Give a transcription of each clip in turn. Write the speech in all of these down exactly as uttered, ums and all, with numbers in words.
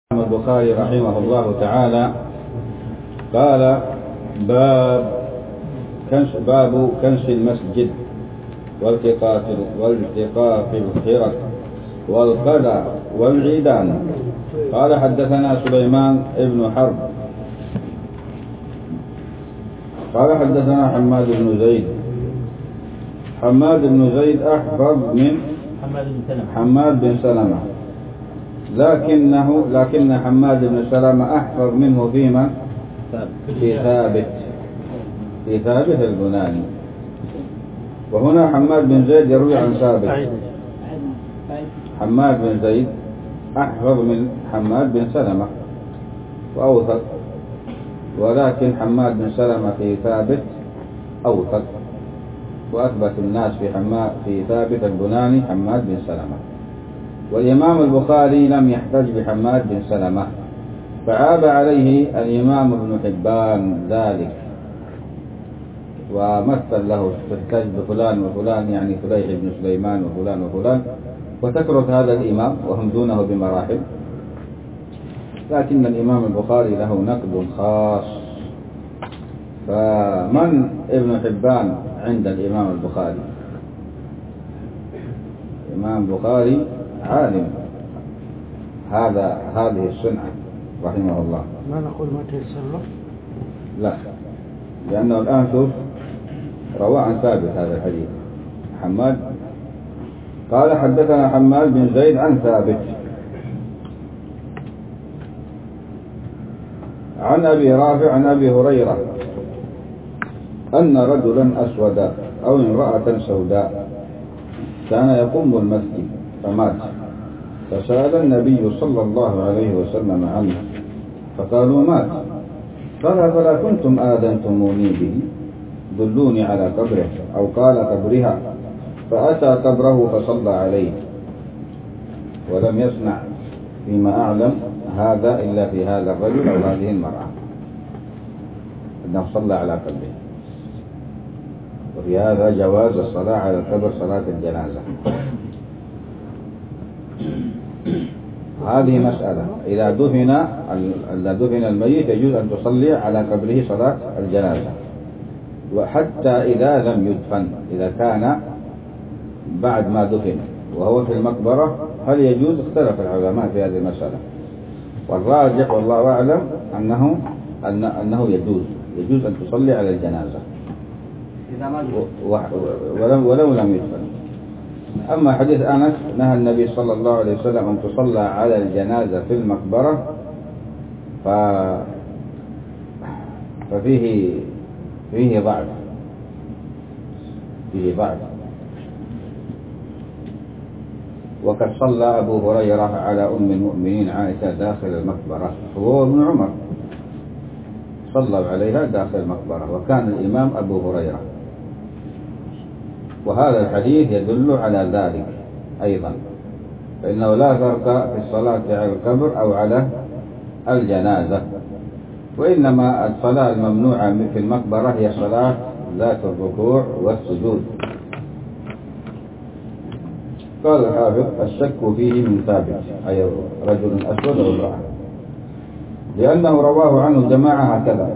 البخاري رحمه الله تعالى قال باب كنس باب كنس المسجد والتقاط والالتقاط الحرك والقدع والعيدان. قال حدثنا سليمان ابن حرب قال حدثنا حماد بن زيد حماد بن زيد أحفظ من حماد بن سلمة لكنه لكن حماد بن سلمة أحفظ منه فيما في ثابت في ثابت البناني. وهنا حماد بن زيد يروي عن ثابت. حماد بن زيد أحفظ من حماد بن سلمة وأوثق، ولكن حماد بن سلمة في ثابت أوثق، وأثبت الناس في حماد في ثابت البناني حماد بن سلمة. والإمام البخاري لم يحتج بحماد بن سلمة، فعاب عليه الإمام ابن حبان ذلك ومثل له تحتج بفلان وفلان، يعني فليح بن سليمان وفلان وفلان، وتترك هذا الإمام وهم دونه بمراحل. لكن الإمام البخاري له نقد خاص. فمن ابن حبان عند الإمام البخاري؟ الإمام البخاري عالم هذا هذه الصنعة رحمه الله. ما نقول ما تيسر له؟ لا، لأنه الآن شوف روى عن ثابت هذا الحديث. حماد قال حدثنا حماد بن زيد عن ثابت عن أبي رافع عن أبي هريرة أن رجلا أسودا أو امرأة سوداء كان يقوم المسجد فمات، فسأل النبي صلى الله عليه وسلم عنه فقالوا مات. قال فلا كنتم آذنتموني به، دلوني على قبره، أو قال قبرها، فأتى قبره فصلى عليه، ولم يصنع فيما أعلم هذا إلا في هذا الرجل أو هذه المرأة، أنه صلى على قبره. وفي هذا جواز الصلاة على القبر صلاة الجنازة. هذه مسألة، إذا دفن إذا دفن الميت يجوز أن تصلي على قبره صلاة الجنازة. وحتى إذا لم يدفن، إذا كان بعد ما دفن وهو في المقبرة هل يجوز؟ اختلف العلماء في هذه المسألة، والراجح والله أعلم أنه أن أنه يجوز يجوز أن تصلي على الجنازة ولو, ولو لم يدفن. أما حديث أنس نهى النبي صلى الله عليه وسلم أن تصلى على الجنازة في المقبرة، ف... ففيه فيه ضعف فيه ضعف وقد صلى أبو هريرة على أم المؤمنين عائشة داخل المقبرة، هو ابن عمر صلوا عليها داخل المقبرة، وكان الإمام أبو هريرة. وهذا الحديث يدل على ذلك أيضا، فإنه لا فرق في الصلاة على القبر أو على الجنازة، وإنما الصلاة الممنوعة في المقبرة هي صلاة ذات الركوع والسجود. قال الحافظ الشك فيه من ثابت، أي رجل أسود أو امرأة، لأنه رواه عنه جماعة هكذا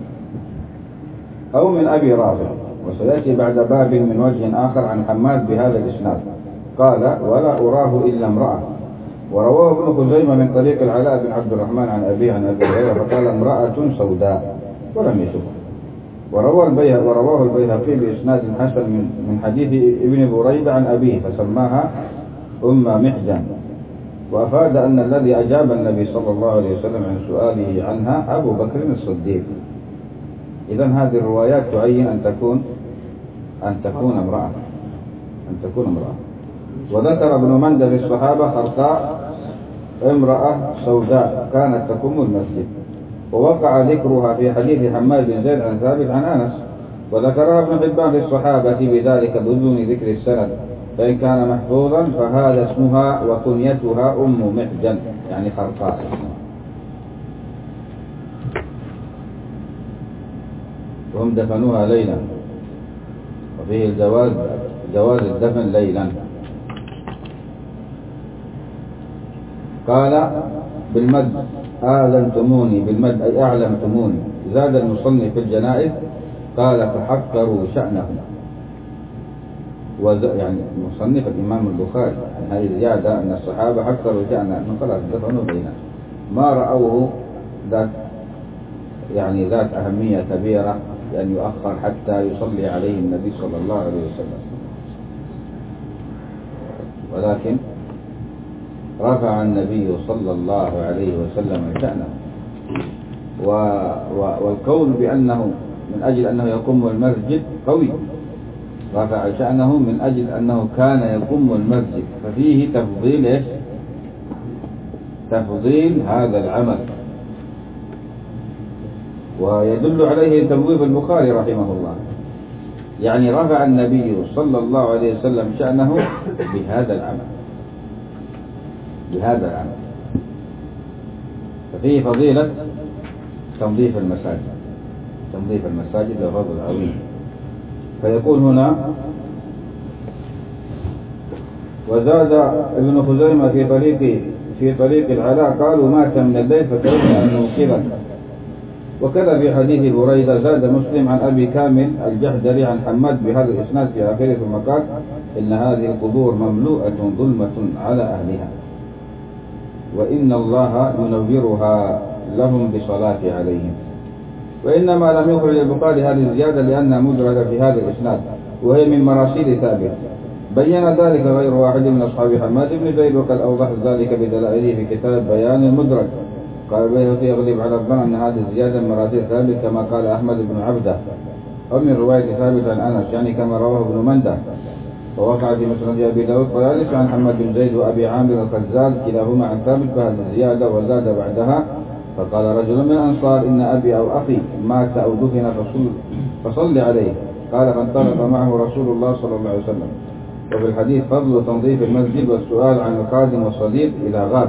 أو من أبي رافع، وسيأتي بعد باب من وجه آخر عن حماد بهذا الإسناد. قال ولا أراه إلا امرأة. ورواه ابن خزيمة من طريق العلاء بن عبد الرحمن عن أبيه عن أبي هريرة فقال امرأة سوداء ولم يشبه. ورواه البيهقي ورواه البيهقي بإسناد حسن من من حديث ابن بريدة عن أبيه فسماها أم محجن، وأفاد أن الذي أجاب النبي صلى الله عليه وسلم عن سؤاله عنها أبو بكر الصديق. إذن هذه الروايات تعين أن تكون أن تكون امرأة أن تكون امرأة. وذكر ابن مندة في الصحابة خرقاء امرأة سوداء كانت تقوم المسجد، ووقع ذكرها في حديث حماد بن زيد عن ثابت عن أنس، وذكرها ابن حبان في الصحابة بذلك بدون ذكر السند، فإن كان محفوظا فهذا اسمها وكنيتها أم محجن، يعني خرقاء. وهم دفنوها ليلا، وفيه الجواز جواز الدفن ليلا. قال بالمد آذنتموني بالمد أي أعلمتموني. زاد المصنف في الجنائز قال فحقروا شأنهم، وز... يعني مصنف الإمام البخاري يعني هذه زيادة أن الصحابة حقروا شأنه من خلاص دفنوا بينه ما رأوه ذات يعني ذات أهمية كبيرة لأن يؤخر حتى يصلي عليه النبي صلى الله عليه وسلم، ولكن رفع النبي صلى الله عليه وسلم شأنه و... و... والقول بأنه من أجل أنه يقوم المسجد قوي، رفع شأنه من أجل أنه كان يقوم المسجد، ففيه تفضيل إيش؟ تفضيل هذا العمل، ويدل عليه تبويب البخاري رحمه الله، يعني رفع النبي صلى الله عليه وسلم شأنه بهذا العمل بهذا العمل ففيه فضيلة تنظيف المساجد تنظيف المساجد له فضل عظيم. فيقول هنا وزاد ابن خزيمة في طريق في طريق العلاء قالوا مات من الليل فكرهنا أن نوقظه. وكذا في حديث بريدة زاد مسلم عن أبي كامل الجحدري عن حماد بهذا الإسناد في آخره ثم قال إن هذه القبور مملوءة ظلمة على أهلها وإن الله ينورها لهم بصلاة عليهم. وإنما لم يخرج البخاري هذه الزيادة لأنها مدرجة في هذا الإسناد وهي من مراسيل ثابت، بين ذلك غير واحد من أصحاب حماد بن زيد وقد أوضح ذلك بدلائله في كتاب بيان المدرج. قال البيهقي يغلب على الظن أن هذه الزيادة من مراسيل ثابت كما قال أحمد بن عبده أو من رواية ثابت عن أنس يعني كما رواه ابن منده ووقع في مسند أبي داود طيالس عن حماد بن زيد وأبي عامر الخزاز كلاهما عن ثابت بهذه الزيادة وزاد بعدها فقال رجل من الأنصار إن أبي أو أخي مات أو دفن فصل, فصل عليه قال فانطلق معه رسول الله صلى الله عليه وسلم. وفي الحديث فضل تنظيف المسجد والسؤال عن القادم والصديق إذا غاب.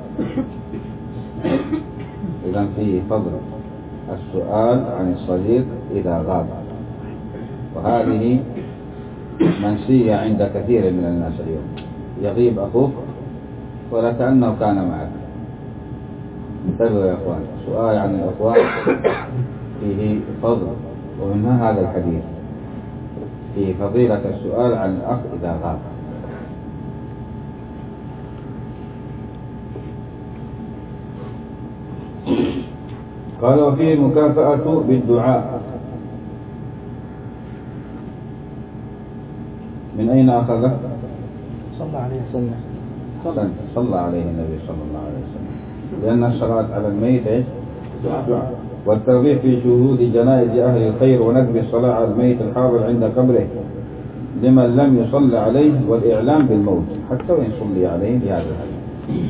إذن فيه فضل السؤال عن الصديق إذا غاب، وهذه منسية عند كثير من الناس اليوم. يغيب أخوك ولا كأنه كان معك. انتبهوا يا أخوان، سؤال عن الأخوان فيه فضل، ومنها هذا الحديث فيه فضيلة السؤال عن الأخ إذا غاب. قال وفيه المكافأة بالدعاء. من أين أخذه؟ صلى عليه وسلم صلى عليه النبي صلى الله عليه وسلم، لأن الصلاة على الميت دعاء، والترغيب في شهود جنائز أهل الخير وندب الصلاة على الميت الحاضر عند قبره لمن لم يصلى عليه والإعلام بالموت حتى وإن صلي عليه بهذا الحديث.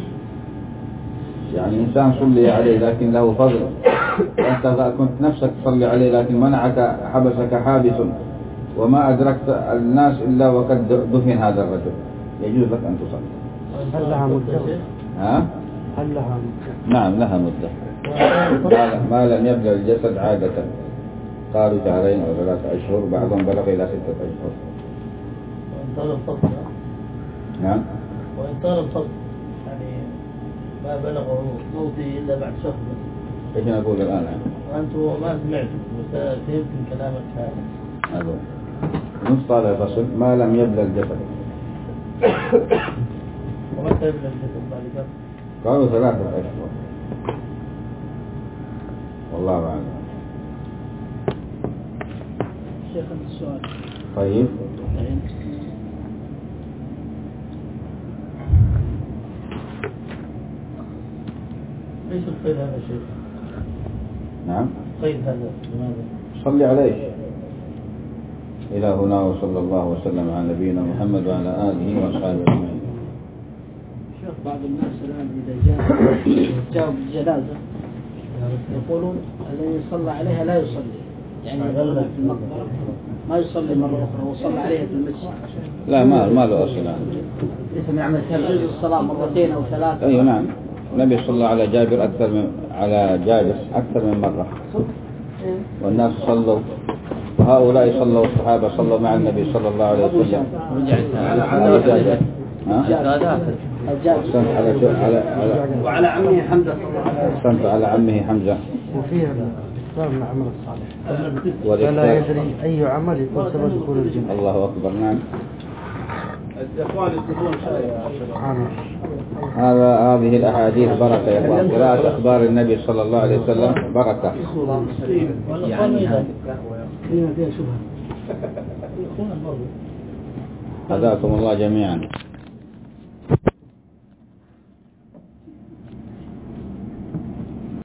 يعني إنسان صلي عليه لكن له فضل وأنت كنت نفسك تصلي عليه لكن منعك حبسك حابس وما أدركت الناس إلا وقد دفن هذا الرجل، يجوز لك أن تصلي. هل لها مدة؟ ها؟ هل لها مدة؟ نعم لها مدة. ما لم يبلغ الجسد عادة قالوا شهرين أو ثلاثة أشهر، بعضهم بلغ إلى ستة أشهر. وإن طال الفضل. نعم. وإن طال الفضل يعني ما بلغه موتي إلا بعد شهر. إيش نقول الآن؟ وأنتم ما سمعتم فهمت من كلامك هذا. هذا نص طال الفصل ما لم يبلغ الجسد. ومتى يبلغ الجسد بعد كم؟ قالوا ثلاثة أشهر. والله أعلم. شيخ السؤال. طيب. ايش القيد هذا يا شيخ؟ نعم. قيد هذا لماذا؟ صلي عليه. إلى هنا وصلى الله وسلم على نبينا محمد وعلى آله وأصحابه أجمعين. شيخ بعض الناس الآن إذا جاء جاء بالجنازة يقولون الذي صلى عليها لا يصلي، يعني يغلب في المقبرة ما يصلي مرة أخرى وصلى عليها في المسجد. لا ما ما له أصل عنه. إذا يعمل يجوز الصلاة مرتين أو ثلاثة. أيوة نعم. النبي صلى الله على جابر أكثر من على جابر أكثر من مرة، والناس صلوا وهؤلاء صلوا الصحابة صلوا مع النبي صلى الله عليه وسلم. رجعت ها؟ أحسنت على على على وعلى عمه حمزة صلى الله عليه وسلم. أحسنت على عمه حمزة. وفيها الإكثار من العمل الصالح فلا والإكثار يدري أي عمل يكون سبب دخول الجنة. الله أكبر. نعم. الإخوان يكتبون سبحان الله. هذا هذه الأحاديث بركة يا إخوان. قراءة أخبار النبي صلى الله عليه وسلم بركة. يعني هداكم الله جميعا.